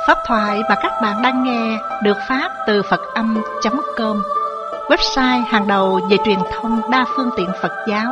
Pháp thoại mà các bạn đang nghe được phát từ Phật-âm.com, website hàng đầu về truyền thông đa phương tiện Phật giáo.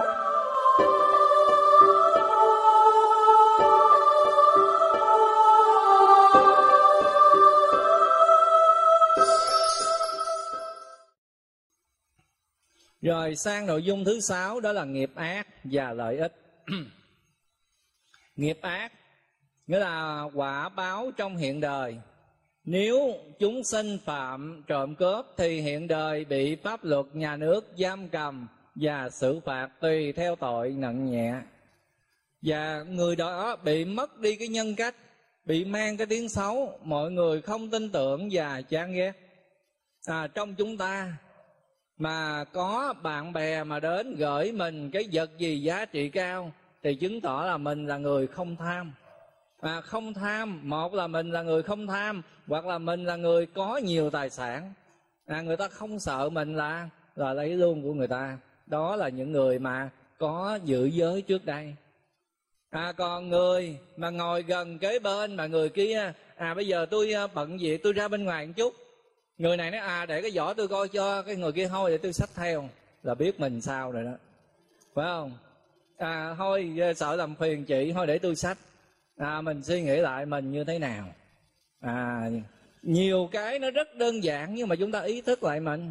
Rồi sang nội dung thứ 6, đó là nghiệp ác và lợi ích. Nghiệp ác nghĩa là quả báo trong hiện đời. Nếu chúng sinh phạm trộm cướp thì hiện đời bị pháp luật nhà nước giam cầm và xử phạt tùy theo tội nặng nhẹ. Và người đó bị mất đi cái nhân cách, bị mang cái tiếng xấu, mọi người không tin tưởng và chán ghét. Trong chúng ta mà có bạn bè mà đến gửi mình cái vật gì giá trị cao thì chứng tỏ là mình là người không tham. Không tham, một là mình là người không tham, hoặc là mình là người có nhiều tài sản. Người ta không sợ mình là lấy luôn của người ta. Đó là những người mà có giữ giới trước đây. Còn người mà ngồi gần kế bên mà người kia bây giờ tôi bận việc, tôi ra bên ngoài một chút. Người này nói để cái giỏ tôi coi cho, cái người kia thôi để tôi xách theo, là biết mình sao rồi đó, phải không? Thôi sợ làm phiền chị, thôi để tôi xách. Mình suy nghĩ lại mình như thế nào. Nhiều cái nó rất đơn giản nhưng mà chúng ta ý thức lại mình.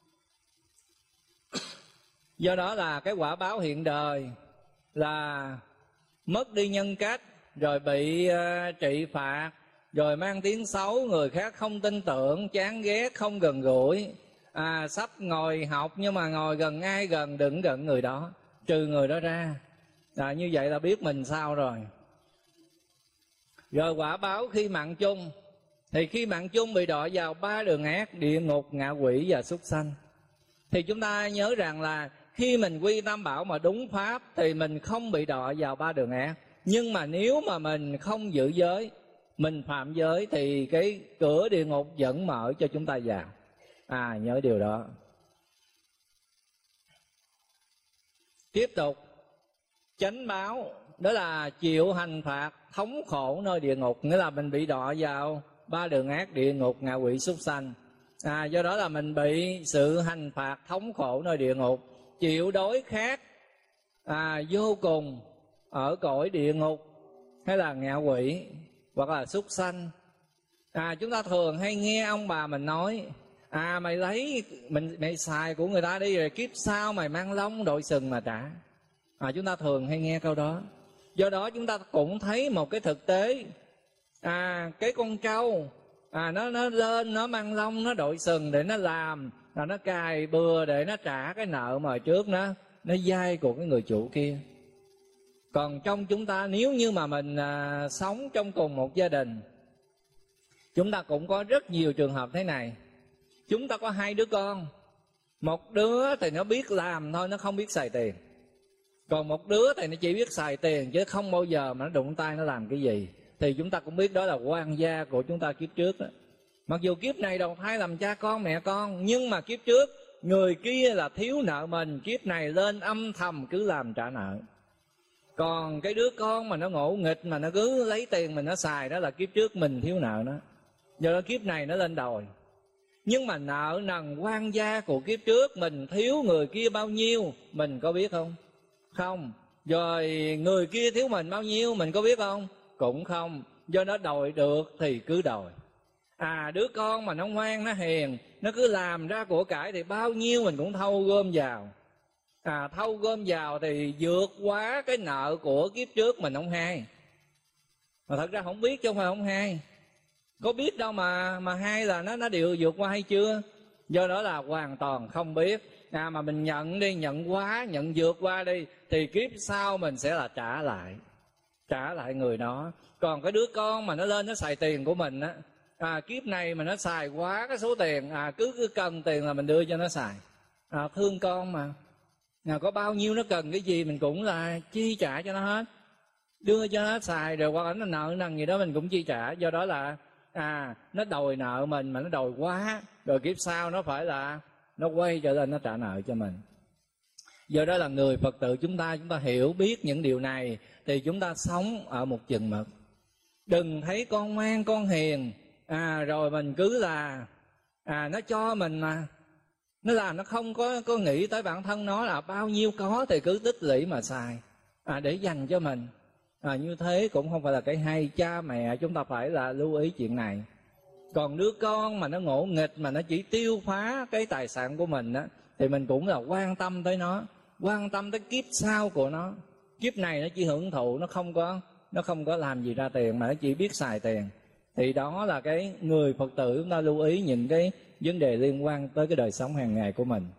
Do đó là cái quả báo hiện đời là mất đi nhân cách, rồi bị trị phạt, rồi mang tiếng xấu, người khác không tin tưởng, chán ghét, không gần gũi. Sắp ngồi học nhưng mà ngồi gần ai gần đừng gần người đó, trừ người đó ra. Như vậy là biết mình sao rồi. Rồi quả báo khi mạng chung, thì khi mạng chung bị đọa vào 3 đường ác: địa ngục, ngạ quỷ và súc sanh. Thì chúng ta nhớ rằng là khi mình quy tam bảo mà đúng pháp thì mình không bị đọa vào 3 đường ác. Nhưng mà nếu mà mình không giữ giới, mình phạm giới thì cái cửa địa ngục vẫn mở cho chúng ta vào. Nhớ điều đó. Tiếp tục, chánh báo đó là chịu hành phạt thống khổ nơi địa ngục, nghĩa là mình bị đọa vào 3 đường ác: địa ngục, ngạ quỷ, súc sanh. Do đó là mình bị sự hành phạt thống khổ nơi địa ngục, chịu đói khát vô cùng ở cõi địa ngục hay là ngạ quỷ hoặc là súc sanh. Chúng ta thường hay nghe ông bà mình nói mày lấy mày xài của người ta đi rồi kiếp sau mày mang lông đội sừng mà trả. Chúng ta thường hay nghe câu đó. Do đó chúng ta cũng thấy một cái thực tế, cái con trâu nó lên, nó mang lông, nó đội sừng để nó làm, nó cài bừa để nó trả cái nợ mà trước nó vay của cái người chủ kia. Còn trong chúng ta, nếu như mà mình sống trong cùng một gia đình, chúng ta cũng có rất nhiều trường hợp thế này. Chúng ta có 2 đứa con, một đứa thì nó biết làm thôi, nó không biết xài tiền. Còn một đứa thì nó chỉ biết xài tiền chứ không bao giờ mà nó đụng tay nó làm cái gì. Thì chúng ta cũng biết đó là oan gia của chúng ta kiếp trước đó. Mặc dù kiếp này đầu thai làm cha con mẹ con, nhưng mà kiếp trước người kia là thiếu nợ mình, kiếp này lên âm thầm cứ làm trả nợ. Còn cái đứa con mà nó ngộ nghịch mà nó cứ lấy tiền mình nó xài, đó là kiếp trước mình thiếu nợ nó, do đó kiếp này nó lên đòi. Nhưng mà nợ nần oan gia của kiếp trước, mình thiếu người kia bao nhiêu mình có biết không? Không. Rồi người kia thiếu mình bao nhiêu mình có biết không? Cũng không. Do đó đòi được thì cứ đòi. Đứa con mà nó ngoan, nó hiền, nó cứ làm ra của cải thì bao nhiêu mình cũng thâu gom vào. Thâu gom vào thì vượt quá cái nợ của kiếp trước mình không hay. Mà thật ra không biết chứ không phải không hay. Có biết đâu mà hay là nó đều vượt qua hay chưa? Do đó là hoàn toàn không biết. Mà mình nhận đi, nhận quá, nhận vượt qua đi, thì kiếp sau mình sẽ là trả lại người đó. Còn cái đứa con mà nó lên nó xài tiền của mình kiếp này mà nó xài quá cái số tiền, cứ cần tiền là mình đưa cho nó xài. Thương con mà, có bao nhiêu nó cần cái gì mình cũng là chi trả cho nó hết, đưa cho nó xài, rồi qua nó nợ nần gì đó mình cũng chi trả. Do đó là nó đòi nợ mình mà nó đòi quá, rồi kiếp sau nó phải là nó quay trở lên nó trả nợ cho mình. Do đó là người Phật tử chúng ta hiểu biết những điều này thì chúng ta sống ở một chừng mực. Đừng thấy con ngoan con hiền rồi mình cứ là nó cho mình mà, nó làm nó không có nghĩ tới bản thân nó, là bao nhiêu có thì cứ tích lũy mà xài để dành cho mình. Như thế cũng không phải là cái hay. Cha mẹ chúng ta phải là lưu ý chuyện này. Còn đứa con mà nó ngỗ nghịch, mà nó chỉ tiêu phá cái tài sản của mình á, thì mình cũng là quan tâm tới nó, quan tâm tới kiếp sau của nó. Kiếp này nó chỉ hưởng thụ, nó không có làm gì ra tiền, mà nó chỉ biết xài tiền. Thì đó là cái người Phật tử chúng ta lưu ý những cái vấn đề liên quan tới cái đời sống hàng ngày của mình.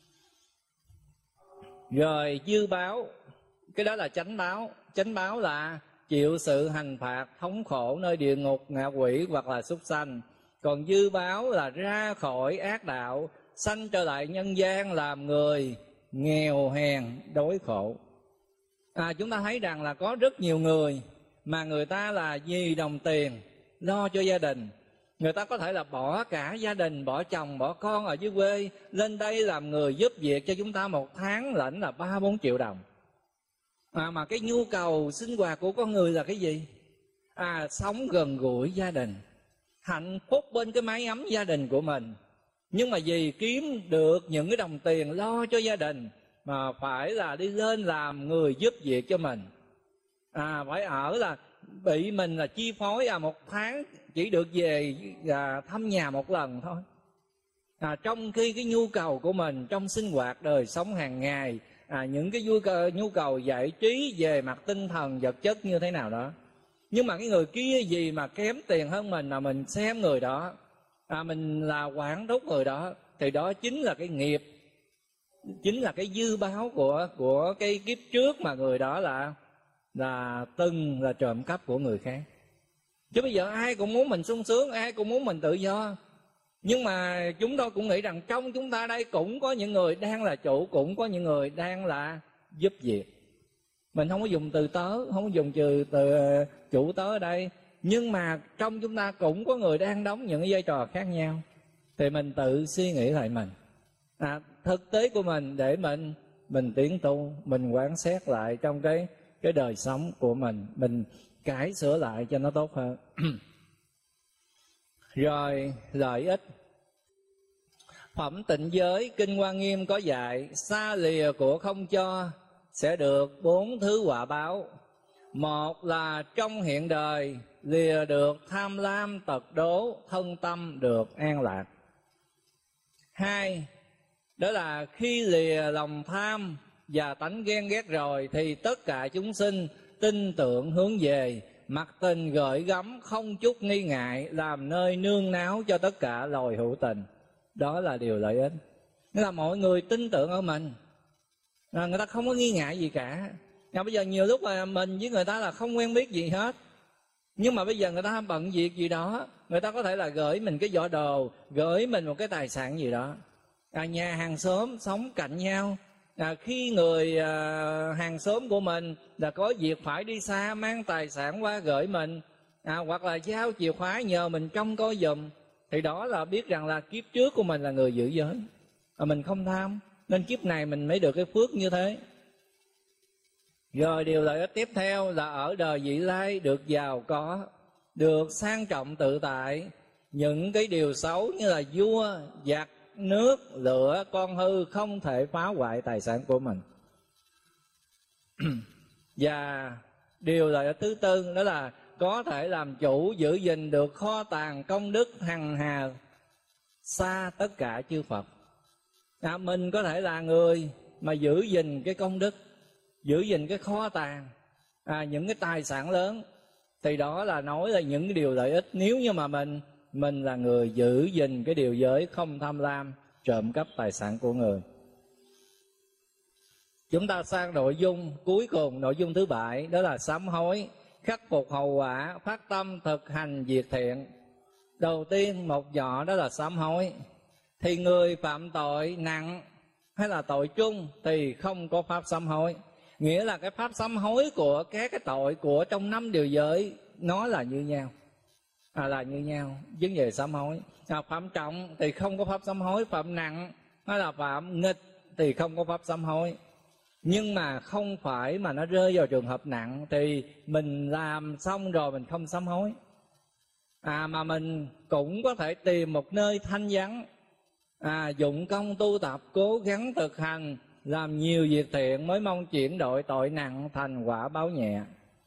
Rồi dư báo, cái đó là chánh báo. Chánh báo là chịu sự hành phạt thống khổ nơi địa ngục, ngạ quỷ hoặc là súc sanh. Còn dư báo là ra khỏi ác đạo, sanh trở lại nhân gian làm người nghèo hèn đói khổ. Chúng ta thấy rằng là có rất nhiều người mà người ta là vì đồng tiền lo cho gia đình. Người ta có thể là bỏ cả gia đình, bỏ chồng, bỏ con ở dưới quê, lên đây làm người giúp việc cho chúng ta một tháng lãnh là 3-4 triệu đồng. Mà cái nhu cầu sinh hoạt của con người là cái gì? Sống gần gũi gia đình, hạnh phúc bên cái mái ấm gia đình của mình. Nhưng mà vì kiếm được những cái đồng tiền lo cho gia đình mà phải là đi lên làm người giúp việc cho mình. Phải ở là bị mình là chi phối, một tháng chỉ được về thăm nhà một lần thôi. Trong khi cái nhu cầu của mình trong sinh hoạt đời sống hàng ngày, những cái nhu cầu giải trí về mặt tinh thần vật chất như thế nào đó. Nhưng mà cái người kia gì mà kém tiền hơn mình mà mình xem người đó, mình là quản thúc người đó, thì đó chính là cái nghiệp, chính là cái dư báo của cái kiếp trước mà người đó là từng là trộm cắp của người khác. Chứ bây giờ ai cũng muốn mình sung sướng, ai cũng muốn mình tự do. Nhưng mà chúng tôi cũng nghĩ rằng trong chúng ta đây cũng có những người đang là chủ, cũng có những người đang là giúp việc. Mình không có dùng từ tớ, không có dùng từ chủ tớ ở đây. Nhưng mà trong chúng ta cũng có người đang đóng những cái vai trò khác nhau. Thì mình tự suy nghĩ lại mình, thực tế của mình để mình tiến tu, mình quán xét lại trong cái đời sống của mình cải sửa lại cho nó tốt hơn. Rồi lợi ích. Phẩm Tịnh Giới Kinh Hoa Nghiêm có dạy, xa lìa của không cho sẽ được 4 thứ quả báo. Một là trong hiện đời lìa được tham lam tật đố, thân tâm được an lạc. 2, đó là khi lìa lòng tham và tánh ghen ghét rồi thì tất cả chúng sinh tin tưởng hướng về, mặc tình gợi gắm, không chút nghi ngại, làm nơi nương náu cho tất cả loài hữu tình. Đó là điều lợi ích. Nghĩa là mọi người tin tưởng ở mình, người ta không có nghi ngại gì cả. Bây giờ nhiều lúc là mình với người ta là không quen biết gì hết, nhưng mà bây giờ người ta bận việc gì đó, người ta có thể là gửi mình cái giỏ đồ, gửi mình một cái tài sản gì đó. Nhà hàng xóm sống cạnh nhau, khi người hàng xóm của mình là có việc phải đi xa, mang tài sản qua gửi mình, hoặc là giao chìa khóa nhờ mình trông coi giùm, thì đó là biết rằng là kiếp trước của mình là người giữ giới, mình không tham, nên kiếp này mình mới được cái phước như thế. Rồi điều lợi ích tiếp theo là ở đời vị lai được giàu có, được sang trọng tự tại. Những cái điều xấu như là vua, giặc, nước, lửa, con hư không thể phá hoại tài sản của mình. Và điều lợi ích thứ tư đó là có thể làm chủ giữ gìn được kho tàng công đức hằng hà xa tất cả chư Phật. Mình có thể là người mà giữ gìn cái công đức, giữ gìn cái kho tàng, những cái tài sản lớn, thì đó là nói là những cái điều lợi ích. Nếu như mà mình là người giữ gìn cái điều giới không tham lam, trộm cắp tài sản của người. Chúng ta sang nội dung cuối cùng, nội dung thứ 7, đó là sám hối, khắc phục hậu quả, phát tâm thực hành việc thiện. Đầu tiên một nhỏ đó là sám hối. Thì người phạm tội nặng hay là tội chung thì không có pháp sám hối. Nghĩa là cái pháp sám hối của các cái tội của trong 5 điều giới nó là như nhau, là như nhau vấn đề sám hối. Phạm trọng thì không có pháp sám hối, phạm nặng hay là phạm nghịch thì không có pháp sám hối. Nhưng mà không phải mà nó rơi vào trường hợp nặng thì mình làm xong rồi mình không sám hối. Mà mình cũng có thể tìm một nơi thanh vắng, dụng công tu tập, cố gắng thực hành, làm nhiều việc thiện mới mong chuyển đổi tội nặng thành quả báo nhẹ.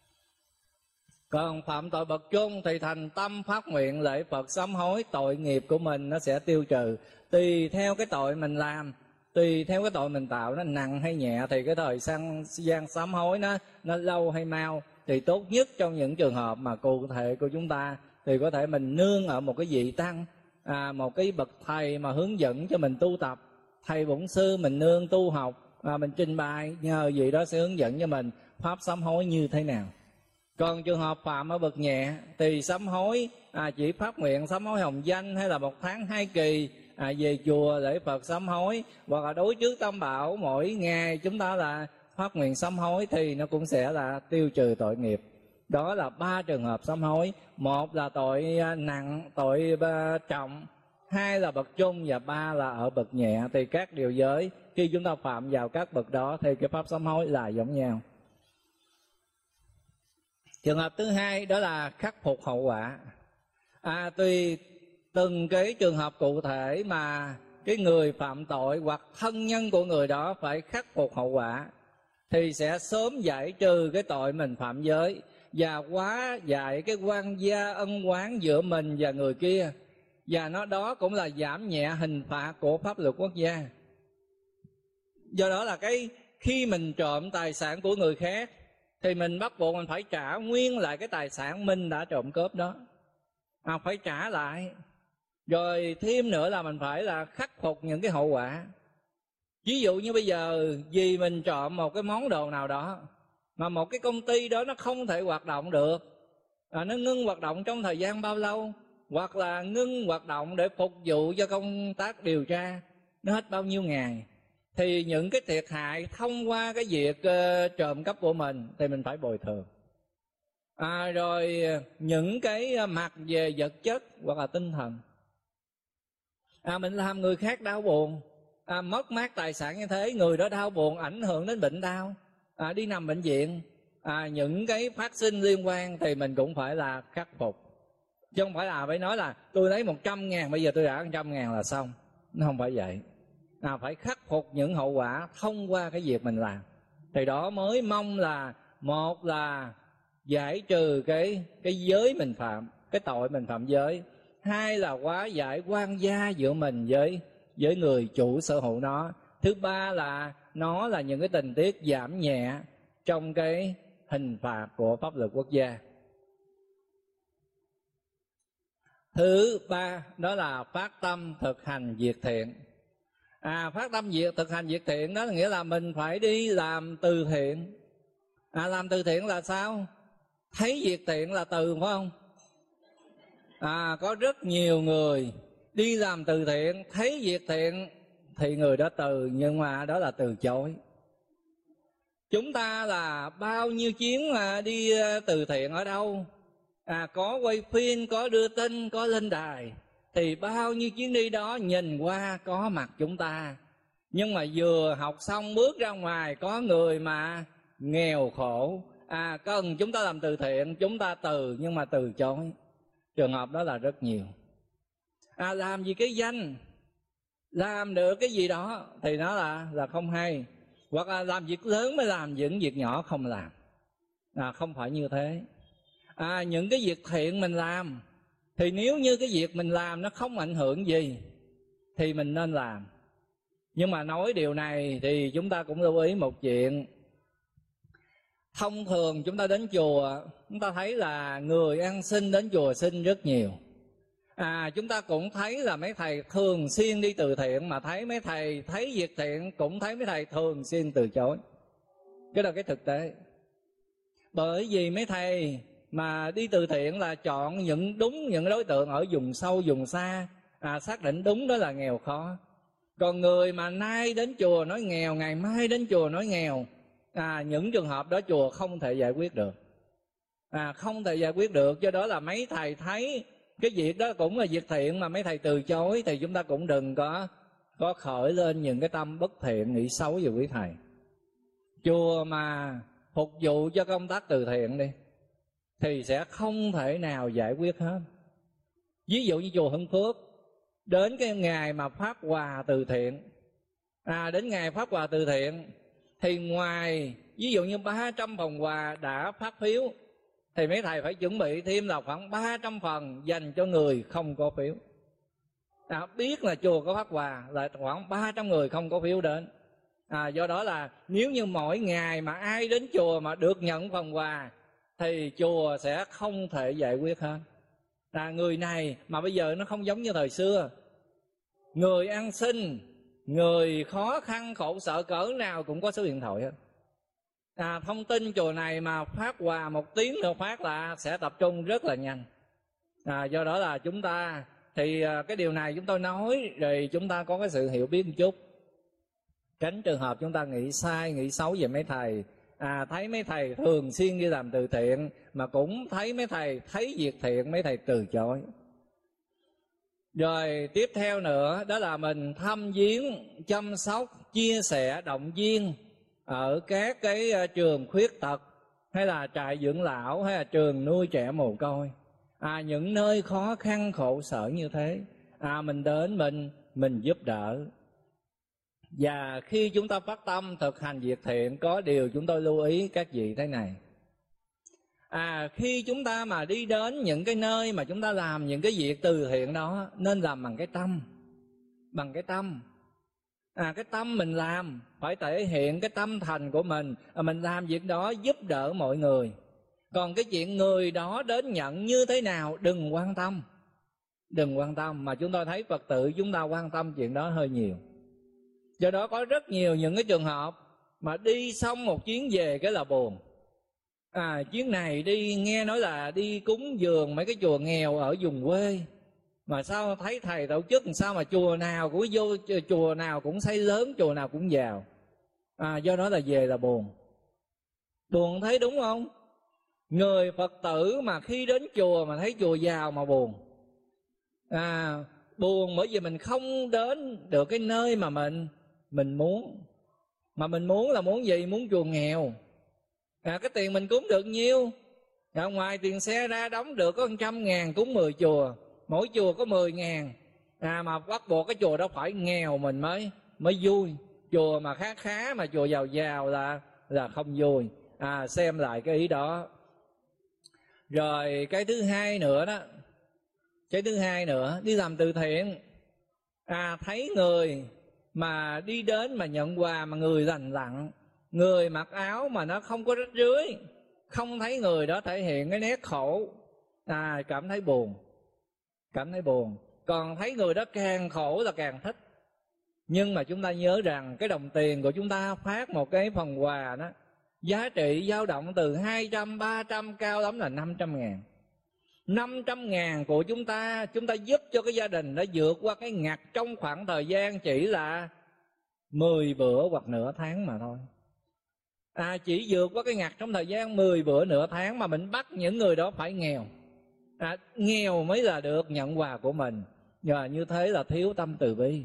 Còn phạm tội bậc chung thì thành tâm phát nguyện lễ Phật sám hối, tội nghiệp của mình nó sẽ tiêu trừ. Tùy theo cái tội mình làm, tùy theo cái tội mình tạo nó nặng hay nhẹ, thì cái thời gian sám hối nó lâu hay mau. Thì tốt nhất trong những trường hợp mà cụ thể của chúng ta thì có thể mình nương ở một cái vị tăng, một cái bậc thầy mà hướng dẫn cho mình tu tập. Thầy bổn sư mình nương tu học, mình trình bày, nhờ vị đó sẽ hướng dẫn cho mình pháp sám hối như thế nào. Còn trường hợp phạm ở bậc nhẹ thì sám hối chỉ phát nguyện sám hối hồng danh, hay là 1 tháng 2 kỳ về chùa lễ Phật sám hối, hoặc là đối trước Tam Bảo mỗi ngày chúng ta là phát nguyện sám hối, thì nó cũng sẽ là tiêu trừ tội nghiệp. Đó là 3 trường hợp sám hối. 1 là tội nặng, tội trọng, 2 là bậc trung, và 3 là ở bậc nhẹ. Thì các điều giới khi chúng ta phạm vào các bậc đó thì cái pháp sám hối là giống nhau. Trường hợp thứ hai đó là khắc phục hậu quả. Tùy từng cái trường hợp cụ thể mà cái người phạm tội hoặc thân nhân của người đó phải khắc phục hậu quả, thì sẽ sớm giải trừ cái tội mình phạm giới, và hóa giải cái oan gia ân oán giữa mình và người kia. Và đó cũng là giảm nhẹ hình phạt của pháp luật quốc gia. Do đó là khi mình trộm tài sản của người khác thì mình bắt buộc mình phải trả nguyên lại cái tài sản mình đã trộm cướp đó, phải trả lại. Rồi thêm nữa là mình phải là khắc phục những cái hậu quả. Ví dụ như bây giờ vì mình trộm một cái món đồ nào đó mà một cái công ty đó nó không thể hoạt động được, nó ngưng hoạt động trong thời gian bao lâu, hoặc là ngưng hoạt động để phục vụ cho công tác điều tra nó hết bao nhiêu ngày, thì những cái thiệt hại thông qua cái việc trộm cắp của mình thì mình phải bồi thường. Rồi những cái mặt về vật chất hoặc là tinh thần, mình làm người khác đau buồn, mất mát tài sản như thế, người đó đau buồn, ảnh hưởng đến bệnh đau, đi nằm bệnh viện, những cái phát sinh liên quan thì mình cũng phải là khắc phục. Chứ không phải là phải nói là tôi lấy 100.000 bây giờ tôi trả 100.000 là xong. Nó không phải vậy. Phải khắc phục những hậu quả thông qua cái việc mình làm. Thì đó mới mong là, một là giải trừ cái giới mình phạm, cái tội mình phạm giới. 2 là hóa giải oan gia giữa mình với người chủ sở hữu nó. Thứ 3 là nó là những cái tình tiết giảm nhẹ trong cái hình phạt của pháp luật quốc gia. Thứ 3 đó là phát tâm thực hành việc thiện. Phát tâm thực hành việc thiện đó nghĩa là mình phải đi làm từ thiện. Làm từ thiện là sao? Thấy việc thiện là từ, phải không? Có rất nhiều người đi làm từ thiện, thấy việc thiện thì người đó từ, nhưng mà đó là từ chối. Chúng ta là bao nhiêu chuyến đi từ thiện ở đâu, có quay phim, có đưa tin, có lên đài, thì bao nhiêu chuyến đi đó nhìn qua có mặt chúng ta. Nhưng mà vừa học xong bước ra ngoài, có người mà nghèo khổ, cần chúng ta làm từ thiện, chúng ta từ nhưng mà từ chối. Trường hợp đó là rất nhiều. Làm gì cái danh, làm được cái gì đó thì nó là không hay. Hoặc là làm việc lớn mới làm, những việc nhỏ không làm. Không phải như thế. Những cái việc thiện mình làm thì nếu như cái việc mình làm nó không ảnh hưởng gì thì mình nên làm. Nhưng mà nói điều này thì chúng ta cũng lưu ý một chuyện. Thông thường chúng ta đến chùa, chúng ta thấy là người ăn xin đến chùa xin rất nhiều. Chúng ta cũng thấy là mấy thầy thường xuyên đi từ thiện, mà thấy mấy thầy thấy việc thiện cũng thấy mấy thầy thường xuyên từ chối. Cái đó là cái thực tế. Bởi vì mấy thầy mà đi từ thiện là chọn những đối tượng ở vùng sâu vùng xa, xác định đúng đó là nghèo khó. Còn người mà nay đến chùa nói nghèo, ngày mai đến chùa nói nghèo, những trường hợp đó chùa không thể giải quyết được. Không thể giải quyết được. Do đó là mấy thầy thấy cái việc đó cũng là việc thiện mà mấy thầy từ chối, thì chúng ta cũng đừng có khởi lên những cái tâm bất thiện, nghĩ xấu về quý thầy. Chùa mà phục vụ cho công tác từ thiện đi thì sẽ không thể nào giải quyết hết. Ví dụ như chùa Hưng Phước, đến cái ngày mà phát quà từ thiện, đến ngày phát quà từ thiện thì ngoài ví dụ như 300 phần quà đã phát phiếu thì mấy thầy phải chuẩn bị thêm là khoảng 300 phần dành cho người không có phiếu. Biết là chùa có phát quà là khoảng 300 người không có phiếu đến. Do đó là nếu như mỗi ngày mà ai đến chùa mà được nhận phần quà thì chùa sẽ không thể giải quyết hết. Người này mà bây giờ nó không giống như thời xưa, người ăn xin, người khó khăn khổ sở cỡ nào cũng có số điện thoại hết. Thông tin chùa này mà phát quà 1 tiếng nữa phát là sẽ tập trung rất là nhanh. Do đó là chúng ta thì cái điều này chúng tôi nói rồi chúng ta có cái sự hiểu biết một chút, tránh trường hợp chúng ta nghĩ sai, nghĩ xấu về mấy thầy. Thấy mấy thầy thường xuyên đi làm từ thiện mà cũng thấy mấy thầy thấy việc thiện mấy thầy từ chối. Rồi tiếp theo nữa đó là mình thăm viếng, chăm sóc, chia sẻ, động viên ở các cái trường khuyết tật hay là trại dưỡng lão hay là trường nuôi trẻ mồ côi. Những nơi khó khăn khổ sở như thế, mình đến mình giúp đỡ. Và khi chúng ta phát tâm thực hành việc thiện, có điều chúng tôi lưu ý các vị thế này. Khi chúng ta mà đi đến những cái nơi mà chúng ta làm những cái việc từ thiện đó, nên làm bằng cái tâm. Bằng cái tâm. Cái tâm mình làm phải thể hiện cái tâm thành của mình. Mình làm việc đó giúp đỡ mọi người. Còn cái chuyện người đó đến nhận như thế nào đừng quan tâm. Đừng quan tâm. Mà chúng tôi thấy Phật tử chúng ta quan tâm chuyện đó hơi nhiều. Do đó có rất nhiều những cái trường hợp mà đi xong một chuyến về cái là buồn. Chuyến này đi nghe nói là đi cúng dường mấy cái chùa nghèo ở vùng quê, mà sao thấy thầy tổ chức sao mà chùa nào cũng vô, chùa nào cũng xây lớn, chùa nào cũng giàu. Do đó là về là buồn. Buồn thấy đúng không? Người Phật tử mà khi đến chùa mà thấy chùa giàu mà buồn. Buồn bởi vì mình không đến được cái nơi mà mình muốn. Mà mình muốn là muốn gì? Muốn chùa nghèo. Cái tiền mình cúng được nhiêu? Ngoài tiền xe ra đóng được có 100.000 cúng 10 chùa, mỗi chùa có 10.000. Mà bắt buộc cái chùa đó phải nghèo mình mới vui. Chùa mà khá mà chùa giàu giàu là không vui. Xem lại cái ý đó. Rồi cái thứ hai nữa đó, đi làm từ thiện, thấy người mà đi đến mà nhận quà mà người lành lặn, người mặc áo mà nó không có rách rưới, không thấy người đó thể hiện cái nét khổ, cảm thấy buồn. Còn thấy người đó càng khổ là càng thích. Nhưng mà chúng ta nhớ rằng cái đồng tiền của chúng ta phát một cái phần quà đó, giá trị dao động từ 200, 300, cao lắm là 500.000. 500.000 của chúng ta giúp cho cái gia đình đã vượt qua cái ngặt trong khoảng thời gian chỉ là 10 bữa hoặc nửa tháng mà thôi. Chỉ vượt qua cái ngặt trong thời gian 10 bữa nửa tháng mà mình bắt những người đó phải nghèo. Nghèo mới là được nhận quà của mình. Và như thế là thiếu tâm từ bi.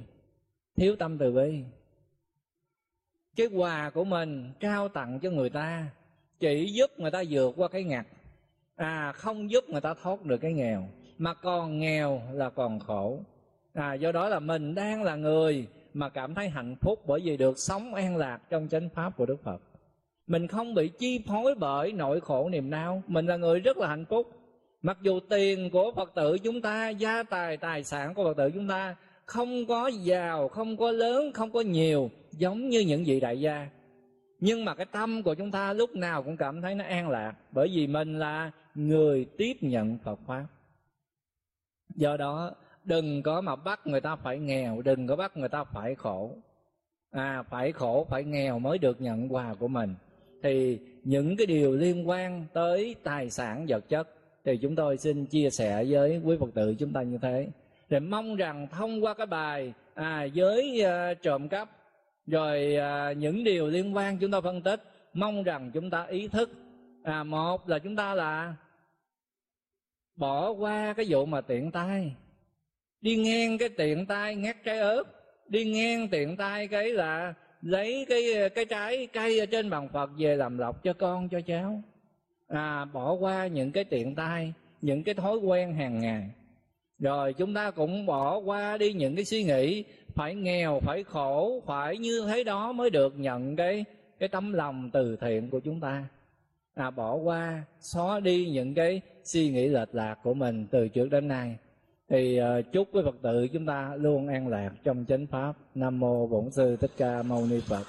Cái quà của mình trao tặng cho người ta chỉ giúp người ta vượt qua cái ngặt, không giúp người ta thoát được cái nghèo, mà còn nghèo là còn khổ. Do đó là mình đang là người mà cảm thấy hạnh phúc bởi vì được sống an lạc trong chánh pháp của Đức Phật. Mình không bị chi phối bởi nỗi khổ niềm đau. Mình là người rất là hạnh phúc. Mặc dù tiền của Phật tử chúng ta, gia tài, tài sản của Phật tử chúng ta không có giàu, không có lớn, không có nhiều giống như những vị đại gia, nhưng mà cái tâm của chúng ta lúc nào cũng cảm thấy nó an lạc, bởi vì mình là người tiếp nhận Phật Pháp. Do đó đừng có mà bắt người ta phải nghèo, đừng có bắt người ta phải khổ. Phải khổ, phải nghèo mới được nhận quà của mình. Thì những cái điều liên quan tới tài sản vật chất thì chúng tôi xin chia sẻ với quý Phật tử chúng ta như thế. Rồi mong rằng thông qua cái bài với trộm cắp, rồi những điều liên quan chúng ta phân tích, mong rằng chúng ta ý thức. Một là chúng ta là bỏ qua cái vụ mà tiện tay, đi ngang cái tiện tay ngắt trái ớt, đi ngang tiện tay cái là lấy cái trái cây ở trên bàn Phật về làm lộc cho con cho cháu. Bỏ qua những cái tiện tay, những cái thói quen hàng ngày. Rồi chúng ta cũng bỏ qua đi những cái suy nghĩ phải nghèo, phải khổ, phải như thế đó mới được nhận cái tấm lòng từ thiện của chúng ta. Bỏ qua, xóa đi những cái suy nghĩ lệch lạc của mình từ trước đến nay. Thì chúc quý Phật tử chúng ta luôn an lạc trong chánh pháp. Nam mô Bổn Sư Thích Ca Mâu Ni Phật.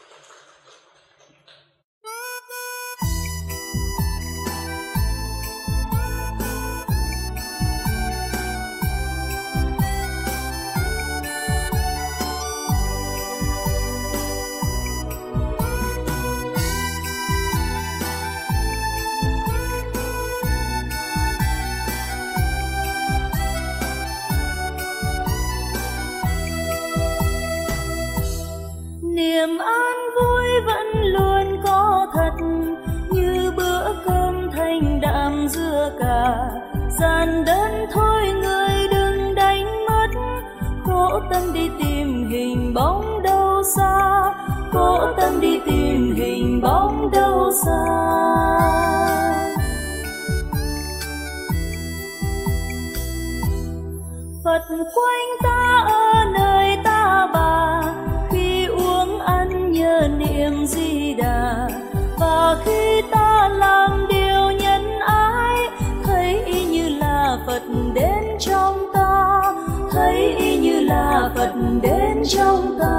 Niềm an vui vẫn luôn có thật, như bữa cơm thanh đạm dưa cà. Giản đơn thôi người đừng đánh mất, cố tâm đi tìm hình bóng đâu xa, cố tâm đi tìm hình bóng đâu xa. Phật quanh ta ở nơi ta bà, khi uống ăn nhớ niệm Di Đà. Và khi ta làm điều nhân ái, thấy y như là Phật đến trong ta, thấy y như là Phật đến trong ta.